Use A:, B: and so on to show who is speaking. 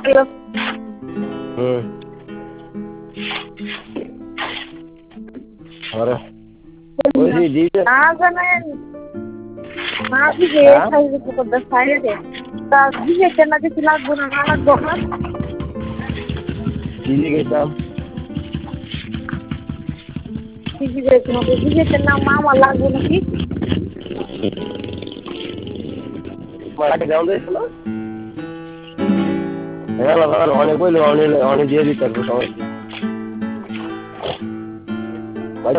A: হুম আরে ওই দিতে
B: না জানেন না দিবে
A: হ্যাঁ
B: খাইবে তো করতে খাইবে তা দিবে কেন কিছু লাগবে না না লাগবে না
A: দিদি গেছিলাম
B: দিবে তোমাকে দিবে কেন মামা লাগবে নাকি
A: মাকে দাও দিয়েছিল হ্যাঁ অনেক বললো অনেক দিয়ে দিতে পারবো সবাই